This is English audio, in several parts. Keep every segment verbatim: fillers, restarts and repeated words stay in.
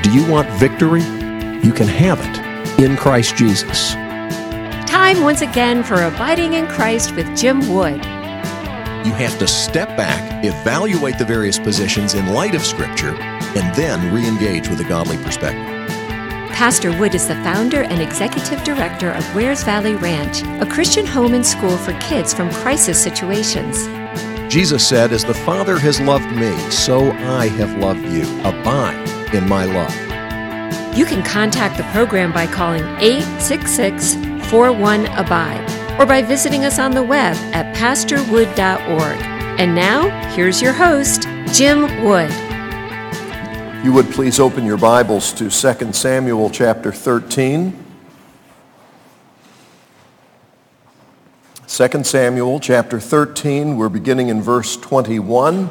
Do you want victory? You can have it in Christ Jesus. Time once again for Abiding in Christ with Jim Wood. You have to step back, evaluate the various positions in light of Scripture, and then re-engage with a godly perspective. Pastor Wood is the founder and executive director of Wares Valley Ranch, a Christian home and school for kids from crisis situations. Jesus said, "As the Father has loved me, so I have loved you. Abide in my love." You can contact the program by calling eight six six, four one, abide or by visiting us on the web at pastor wood dot org. And now, here's your host, Jim Wood. You would please open your Bibles to Second Samuel chapter thirteen. Second Samuel chapter thirteen, we're beginning in verse twenty-one.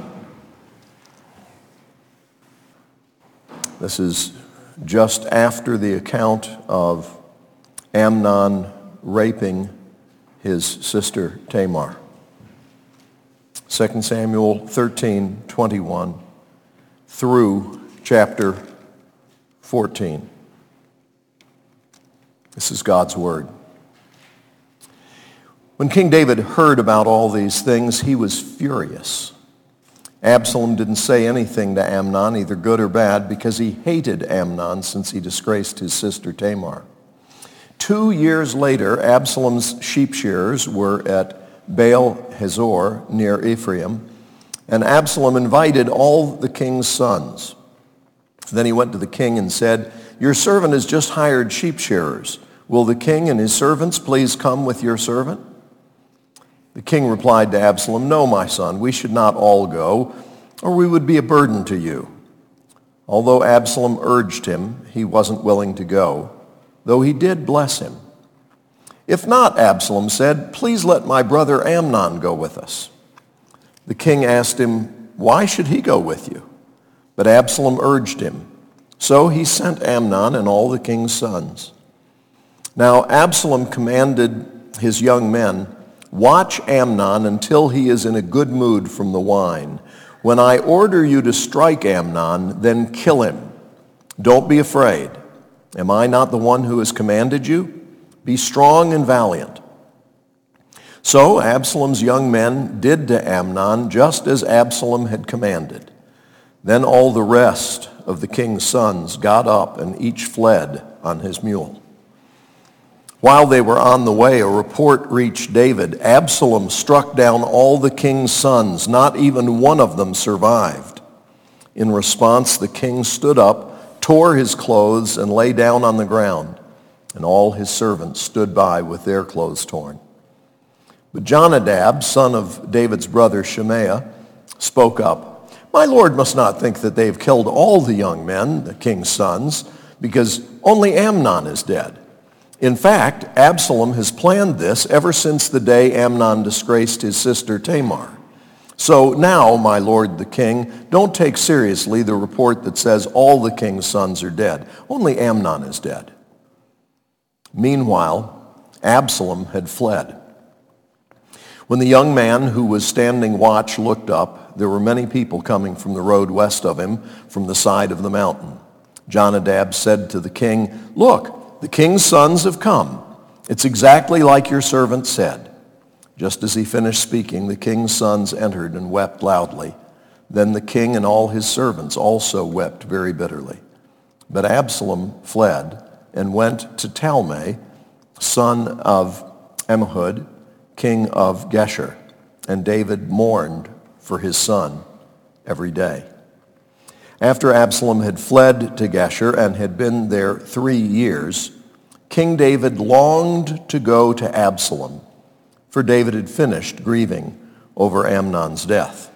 This is just after the account of Amnon raping his sister Tamar. Second Samuel thirteen, twenty-one through chapter fourteen. This is God's word. When King David heard about all these things, he was furious. Absalom didn't say anything to Amnon, either good or bad, because he hated Amnon since he disgraced his sister Tamar. Two years later, Absalom's sheep shearers were at Baal Hazor near Ephraim, and Absalom invited all the king's sons. Then he went to the king and said, "Your servant has just hired sheep shearers. Will the king and his servants please come with your servant?" The king replied to Absalom, "No, my son, we should not all go, or we would be a burden to you." Although Absalom urged him, he wasn't willing to go, though he did bless him. "If not," Absalom said, "please let my brother Amnon go with us." The king asked him, "Why should he go with you?" But Absalom urged him. So he sent Amnon and all the king's sons. Now Absalom commanded his young men, "Watch Amnon until he is in a good mood from the wine. When I order you to strike Amnon, then kill him. Don't be afraid. Am I not the one who has commanded you? Be strong and valiant." So Absalom's young men did to Amnon just as Absalom had commanded. Then all the rest of the king's sons got up and each fled on his mule. While they were on the way, a report reached David. Absalom struck down all the king's sons. Not even one of them survived. In response, the king stood up, tore his clothes, and lay down on the ground. And all his servants stood by with their clothes torn. But Jonadab, son of David's brother Shemaiah, spoke up. "My lord must not think that they have killed all the young men, the king's sons, because only Amnon is dead. In fact, Absalom has planned this ever since the day Amnon disgraced his sister Tamar. So now, my lord the king, don't take seriously the report that says all the king's sons are dead. Only Amnon is dead." Meanwhile, Absalom had fled. When the young man who was standing watch looked up, there were many people coming from the road west of him, from the side of the mountain. Jonadab said to the king, "Look, the king's sons have come. It's exactly like your servant said." Just as he finished speaking, the king's sons entered and wept loudly. Then the king and all his servants also wept very bitterly. But Absalom fled and went to Talmai, son of Ammihud, king of Geshur, and David mourned for his son every day. After Absalom had fled to Geshur and had been there three years, King David longed to go to Absalom, for David had finished grieving over Amnon's death.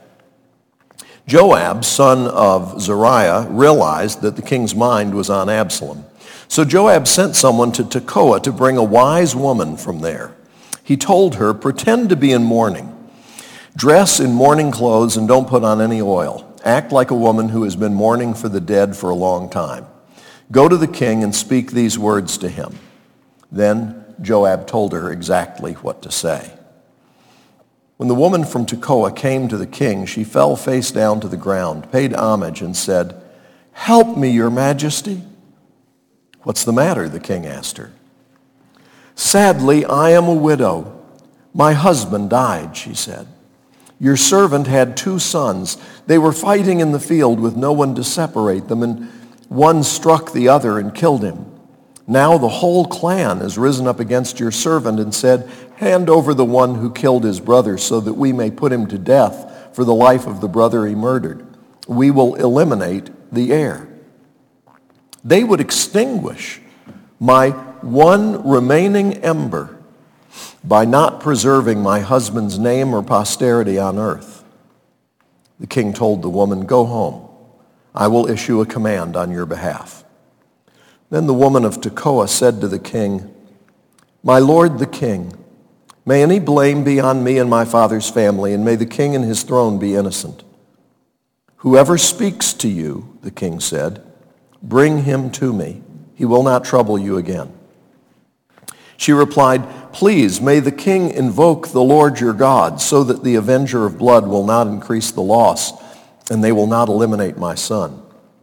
Joab, son of Zeruiah, realized that the king's mind was on Absalom. So Joab sent someone to Tekoa to bring a wise woman from there. He told her, "Pretend to be in mourning. Dress in mourning clothes and don't put on any oil. Act like a woman who has been mourning for the dead for a long time. Go to the king and speak these words to him." Then Joab told her exactly what to say. When the woman from Tekoa came to the king, she fell face down to the ground, paid homage, and said, "Help me, your majesty." "What's the matter?" the king asked her. "Sadly, I am a widow. My husband died," she said. "Your servant had two sons. They were fighting in the field with no one to separate them, and one struck the other and killed him. Now the whole clan has risen up against your servant and said, 'Hand over the one who killed his brother so that we may put him to death for the life of the brother he murdered. We will eliminate the heir.' They would extinguish my one remaining ember by not preserving my husband's name or posterity on earth." The king told the woman, "Go home. I will issue a command on your behalf." Then the woman of Tekoa said to the king, "My lord the king, may any blame be on me and my father's family, and may the king and his throne be innocent." "Whoever speaks to you," the king said, "bring him to me. He will not trouble you again." She replied, "Please, may the king invoke the Lord your God, so that the avenger of blood will not increase the loss, and they will not eliminate my son."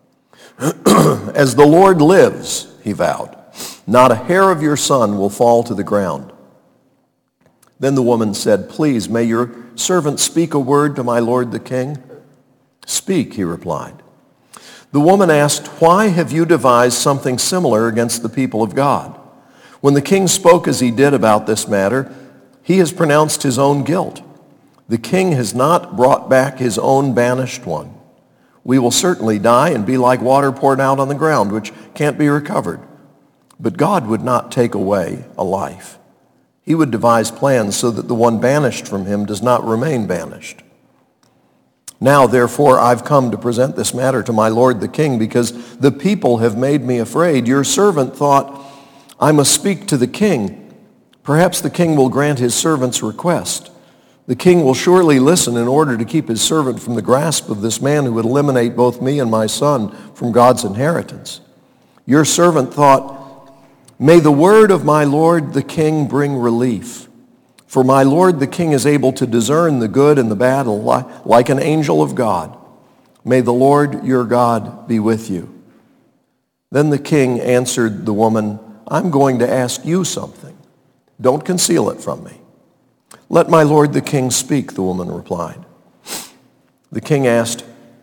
"As the Lord lives," he vowed, "not a hair of your son will fall to the ground." Then the woman said, "Please, may your servant speak a word to my lord the king?" "Speak," he replied. The woman asked, "Why have you devised something similar against the people of God? When the king spoke as he did about this matter, he has pronounced his own guilt. The king has not brought back his own banished one. We will certainly die and be like water poured out on the ground, which can't be recovered. But God would not take away a life. He would devise plans so that the one banished from him does not remain banished. Now, therefore, I've come to present this matter to my lord the king, because the people have made me afraid. Your servant thought, 'I must speak to the king. Perhaps the king will grant his servant's request. The king will surely listen in order to keep his servant from the grasp of this man who would eliminate both me and my son from God's inheritance.' Your servant thought, 'May the word of my lord the king bring relief. For my lord the king is able to discern the good and the bad like an angel of God. May the Lord your God be with you.' Then the king answered the woman, 'I'm going to ask you something. Don't conceal it from me.' 'Let my lord the king speak,' the woman replied. The king asked,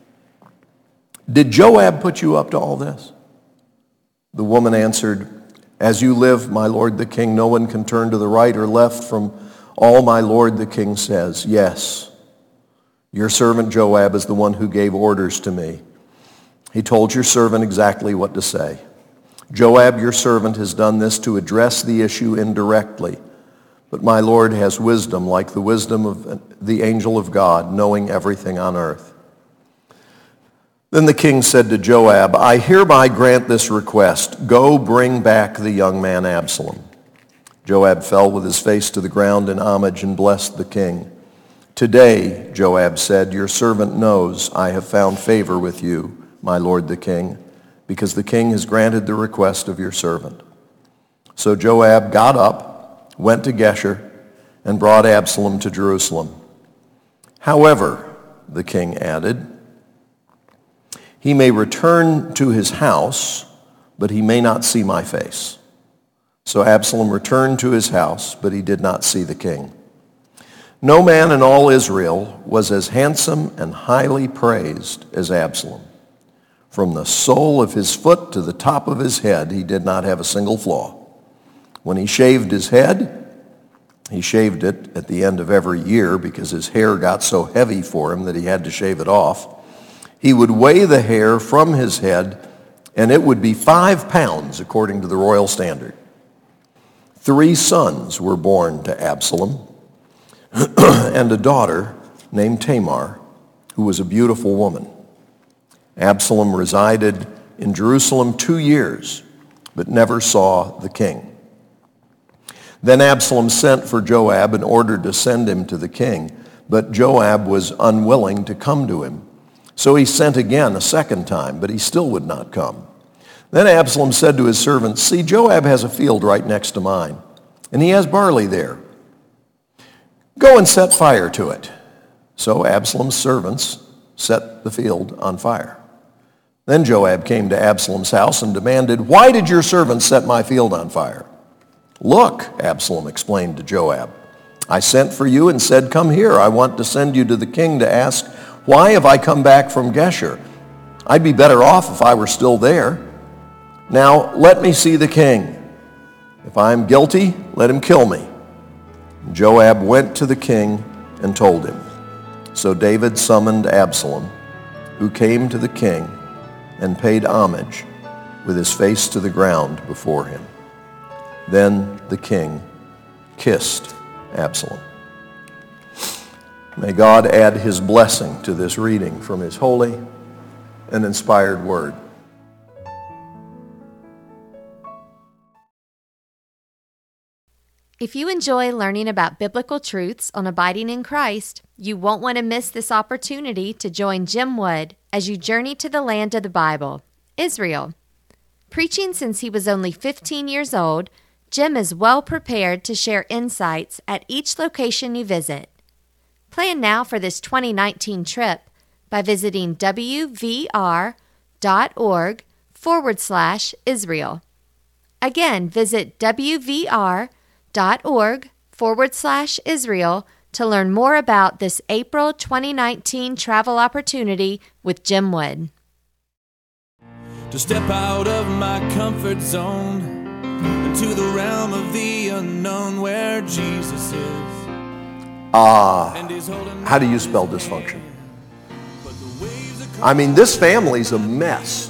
'Did Joab put you up to all this?' The woman answered, 'As you live, my lord the king, no one can turn to the right or left from all my lord the king says. Yes, your servant Joab is the one who gave orders to me. He told your servant exactly what to say. Joab, your servant, has done this to address the issue indirectly. But my Lord has wisdom like the wisdom of the angel of God, knowing everything on earth.' Then the king said to Joab, 'I hereby grant this request. Go bring back the young man Absalom.' Joab fell with his face to the ground in homage and blessed the king. 'Today,' Joab said, 'your servant knows I have found favor with you, my lord the king, because the king has granted the request of your servant.' So Joab got up, went to Geshur, and brought Absalom to Jerusalem. 'However,' the king added, 'he may return to his house, but he may not see my face.' So Absalom returned to his house, but he did not see the king. No man in all Israel was as handsome and highly praised as Absalom. From the sole of his foot to the top of his head, he did not have a single flaw. When he shaved his head, he shaved it at the end of every year because his hair got so heavy for him that he had to shave it off. He would weigh the hair from his head, and it would be five pounds according to the royal standard. Three sons were born to Absalom, and a daughter named Tamar, who was a beautiful woman. Absalom resided in Jerusalem two years, but never saw the king. Then Absalom sent for Joab and ordered to send him to the king, but Joab was unwilling to come to him. So he sent again a second time, but he still would not come. Then Absalom said to his servants, "See, Joab has a field right next to mine, and he has barley there. Go and set fire to it." So Absalom's servants set the field on fire. Then Joab came to Absalom's house and demanded, "Why did your servant set my field on fire?" "Look," Absalom explained to Joab, "I sent for you and said, 'Come here. I want to send you to the king to ask, why have I come back from Geshur? I'd be better off if I were still there. Now let me see the king. If I am guilty, let him kill me.' Joab went to the king and told him. So David summoned Absalom, who came to the king and paid homage with his face to the ground before him. Then the king kissed Absalom." May God add his blessing to this reading from his holy and inspired word. If you enjoy learning about biblical truths on abiding in Christ, you won't want to miss this opportunity to join Jim Wood as you journey to the land of the Bible, Israel. Preaching since he was only fifteen years old, Jim is well prepared to share insights at each location you visit. Plan now for this twenty nineteen trip by visiting wvr.org forward slash Israel. Again, visit wvr.org forward slash Israel to learn more about this April twenty nineteen travel opportunity with Jim Wood. To step out of my comfort zone into the realm of the unknown where Jesus is. Ah, how do you spell dysfunction? I mean, this family's a mess.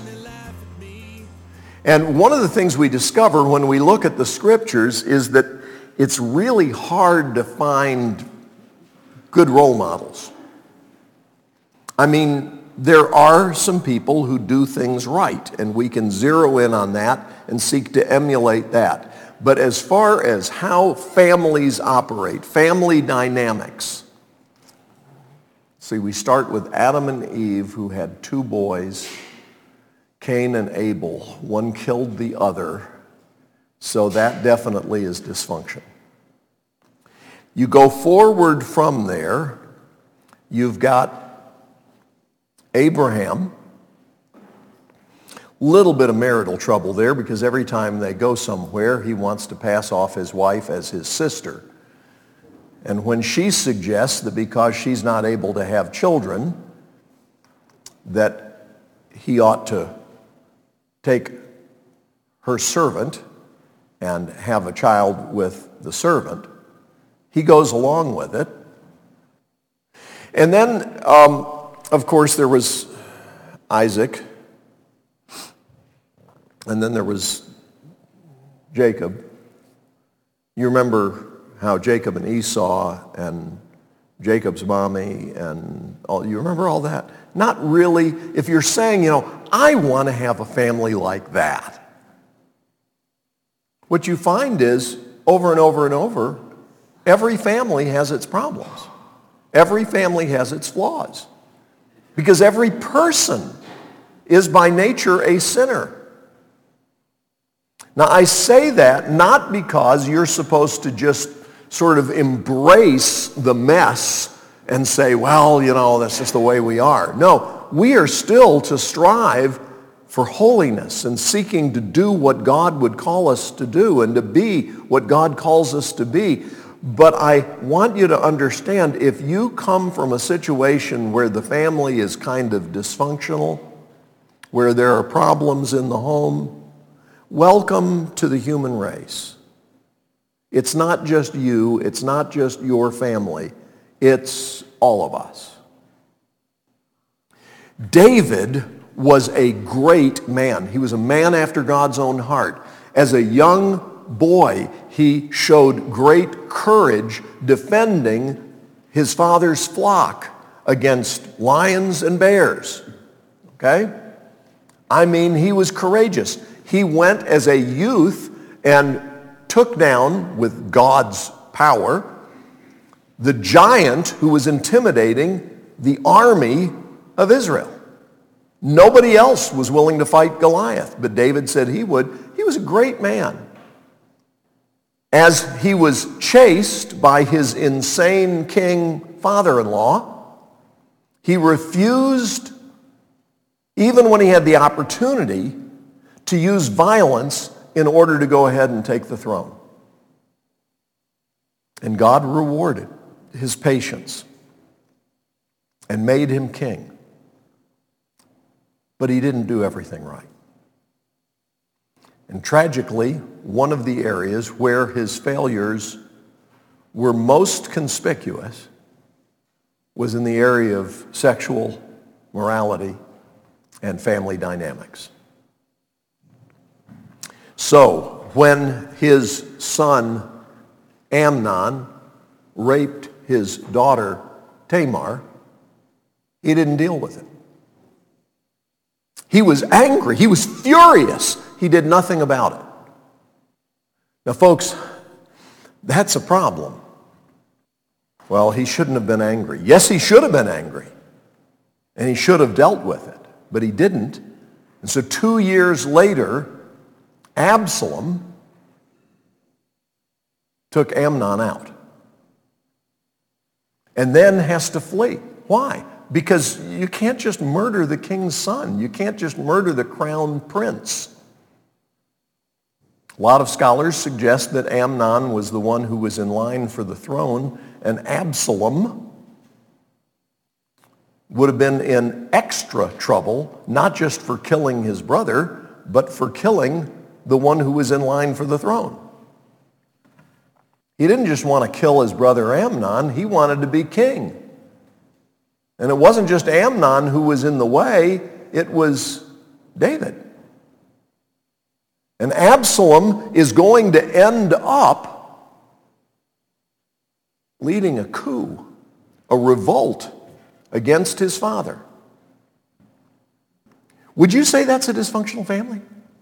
And one of the things we discover when we look at the scriptures is that it's really hard to find good role models. I mean, there are some people who do things right, and we can zero in on that and seek to emulate that. But as far as how families operate, family dynamics, see, we start with Adam and Eve, who had two boys, Cain and Abel. One killed the other, so that definitely is dysfunction. You go forward from there, you've got Abraham. Little bit of marital trouble there because every time they go somewhere, he wants to pass off his wife as his sister. And when she suggests that because she's not able to have children, that he ought to take her servant and have a child with the servant, he goes along with it. And then, um, of course, there was Isaac. And then there was Jacob. You remember how Jacob and Esau and Jacob's mommy and all, you remember all that? Not really. If you're saying, you know, I want to have a family like that, what you find is over and over and over, every family has its problems. Every family has its flaws. Because every person is by nature a sinner. Now, I say that not because you're supposed to just sort of embrace the mess and say, well, you know, that's just the way we are. No, we are still to strive for holiness and seeking to do what God would call us to do and to be what God calls us to be. But I want you to understand, if you come from a situation where the family is kind of dysfunctional, where there are problems in the home, welcome to the human race. It's not just you, it's not just your family, it's all of us. David was a great man. He was a man after God's own heart. As a young boy, he showed great courage defending his father's flock against lions and bears. Okay? I mean, he was courageous. He went as a youth and took down, with God's power, the giant who was intimidating the army of Israel. Nobody else was willing to fight Goliath, but David said he would. He was a great man. As he was chased by his insane king father-in-law, he refused even when he had the opportunity to use violence in order to go ahead and take the throne. And God rewarded his patience and made him king. But he didn't do everything right. And tragically, one of the areas where his failures were most conspicuous was in the area of sexual morality and family dynamics. So, when his son Amnon raped his daughter Tamar, he didn't deal with it. He was angry. He was furious. He did nothing about it. Now, folks, that's a problem. Well, he shouldn't have been angry. Yes, he should have been angry. And he should have dealt with it. But he didn't. And so two years later, Absalom took Amnon out. And then has to flee. Why? Because you can't just murder the king's son. You can't just murder the crown prince. A lot of scholars suggest that Amnon was the one who was in line for the throne, and Absalom would have been in extra trouble, not just for killing his brother, but for killing the one who was in line for the throne. He didn't just want to kill his brother Amnon, he wanted to be king. And it wasn't just Amnon who was in the way, it was David. And Absalom is going to end up leading a coup, a revolt against his father. Would you say that's a dysfunctional family?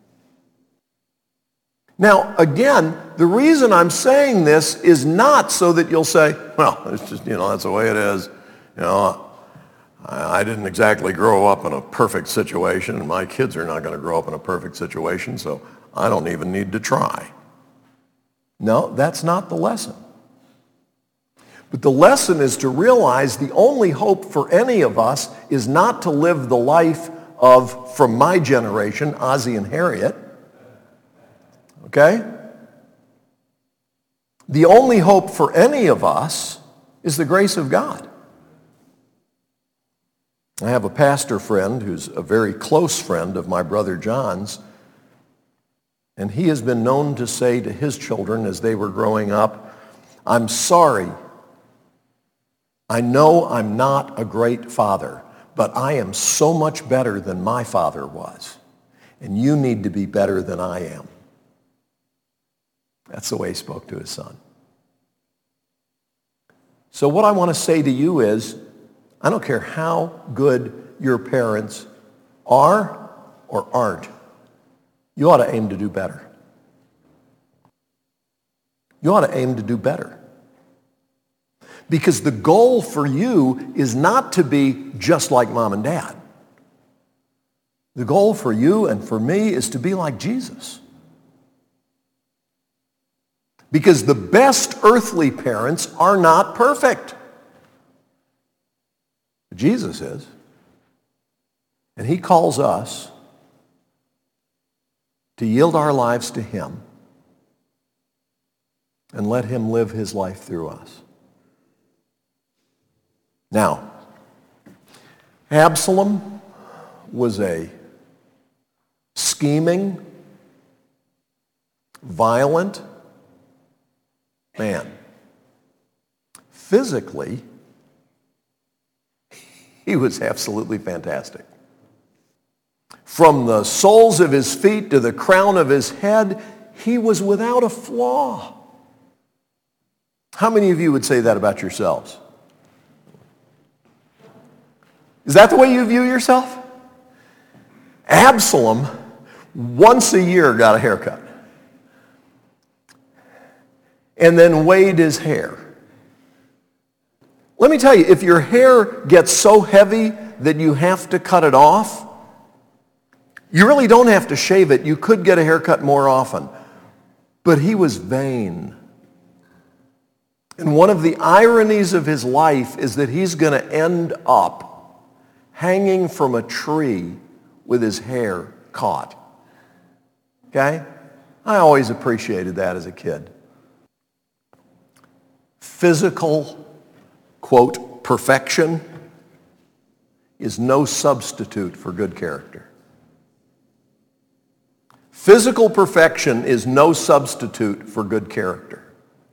Now, again, the reason I'm saying this is not so that you'll say, well, it's just, you know, that's the way it is. You know, I, I didn't exactly grow up in a perfect situation, and my kids are not going to grow up in a perfect situation, so I don't even need to try. No, that's not the lesson. But the lesson is to realize the only hope for any of us is not to live the life of, from my generation, Ozzie and Harriet. Okay? The only hope for any of us is the grace of God. I have a pastor friend who's a very close friend of my brother John's, and he has been known to say to his children as they were growing up, I'm sorry. I know I'm not a great father, but I am so much better than my father was, and you need to be better than I am. That's the way he spoke to his son. So what I want to say to you is, I don't care how good your parents are or aren't, you ought to aim to do better. You ought to aim to do better. Because the goal for you is not to be just like mom and dad. The goal for you and for me is to be like Jesus. Because the best earthly parents are not perfect. Jesus is. And he calls us to yield our lives to him and let him live his life through us. Now, Absalom was a scheming, violent man. Physically, he was absolutely fantastic. From the soles of his feet to the crown of his head, he was without a flaw. How many of you would say that about yourselves? Is that the way you view yourself? Absalom, once a year, got a haircut. And then weighed his hair. Let me tell you, if your hair gets so heavy that you have to cut it off, you really don't have to shave it. You could get a haircut more often. But he was vain. And one of the ironies of his life is that he's going to end up hanging from a tree with his hair caught. Okay? I always appreciated that as a kid. Physical, quote, perfection is no substitute for good character. Physical perfection is no substitute for good character.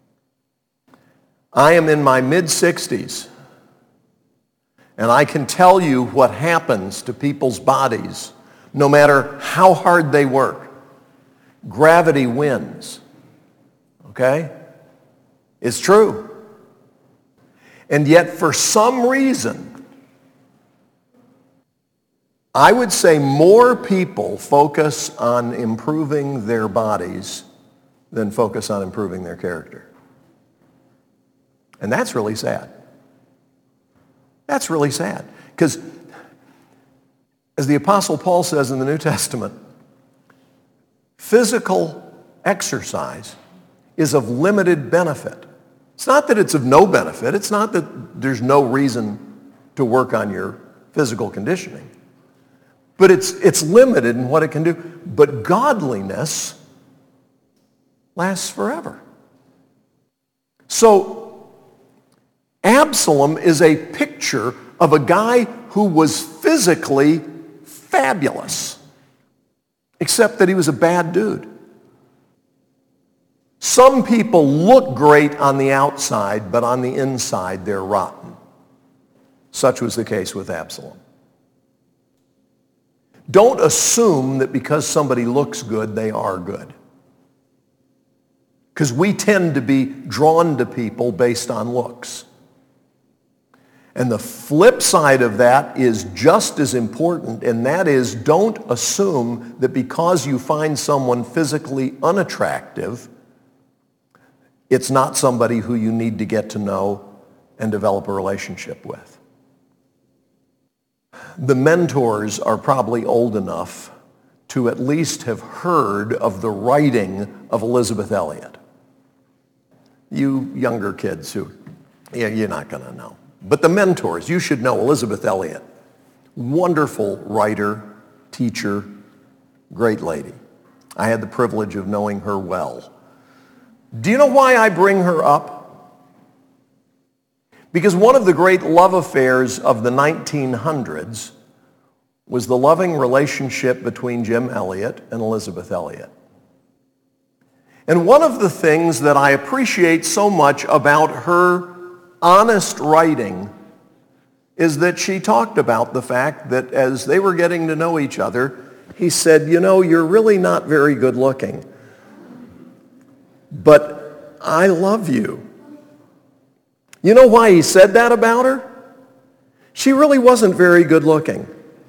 I am in my mid-sixties, and I can tell you what happens to people's bodies no matter how hard they work. Gravity wins. Okay? It's true. And yet, for some reason, I would say more people focus on improving their bodies than focus on improving their character. And that's really sad. That's really sad. Because as the Apostle Paul says in the New Testament, physical exercise is of limited benefit. It's not that it's of no benefit. It's not that there's no reason to work on your physical conditioning. But it's, it's limited in what it can do. But godliness lasts forever. So Absalom is a picture of a guy who was physically fabulous, except that he was a bad dude. Some people look great on the outside, but on the inside they're rotten. Such was the case with Absalom. Don't assume that because somebody looks good, they are good. Because we tend to be drawn to people based on looks. And the flip side of that is just as important, and that is don't assume that because you find someone physically unattractive, it's not somebody who you need to get to know and develop a relationship with. The mentors are probably old enough to at least have heard of the writing of Elizabeth Elliot. You younger kids who, yeah, you're not going to know. But the mentors, you should know Elizabeth Elliot. Wonderful writer, teacher, great lady. I had the privilege of knowing her well. Do you know why I bring her up? Because one of the great love affairs of the nineteen hundreds was the loving relationship between Jim Elliot and Elizabeth Elliot. And one of the things that I appreciate so much about her honest writing is that she talked about the fact that as they were getting to know each other, he said, you know, you're really not very good looking, but I love you. You know why he said that about her? She really wasn't very good looking.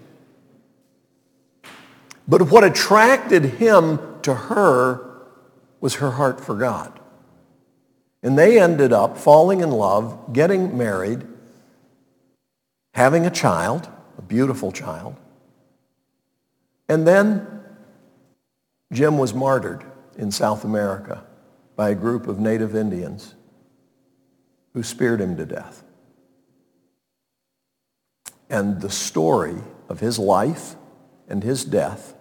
But what attracted him to her was her heart for God. And they ended up falling in love, getting married, having a child, a beautiful child. And then Jim was martyred in South America by a group of native Indians who speared him to death. And the story of his life and his death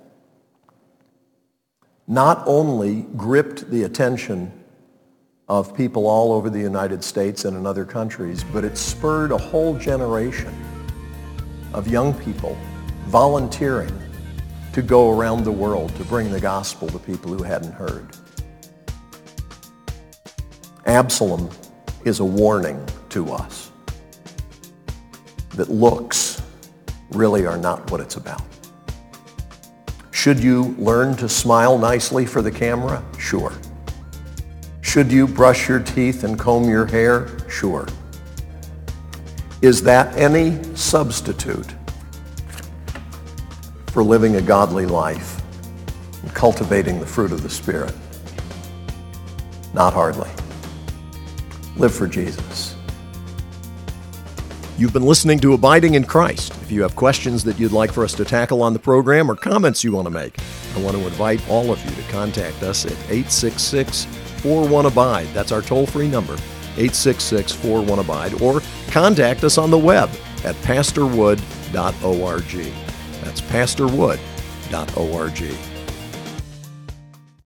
not only gripped the attention of people all over the United States and in other countries, but it spurred a whole generation of young people volunteering to go around the world to bring the gospel to people who hadn't heard. Absalom is a warning to us that looks really are not what it's about. Should you learn to smile nicely for the camera? Sure. Should you brush your teeth and comb your hair? Sure. Is that any substitute for living a godly life and cultivating the fruit of the Spirit? Not hardly. Live for Jesus. You've been listening to Abiding in Christ. If you have questions that you'd like for us to tackle on the program or comments you want to make, I want to invite all of you to contact us at eight six six, four one, ABIDE. That's our toll-free number, eight six six, four one, ABIDE. Or contact us on the web at pastor wood dot org. That's pastor wood dot org.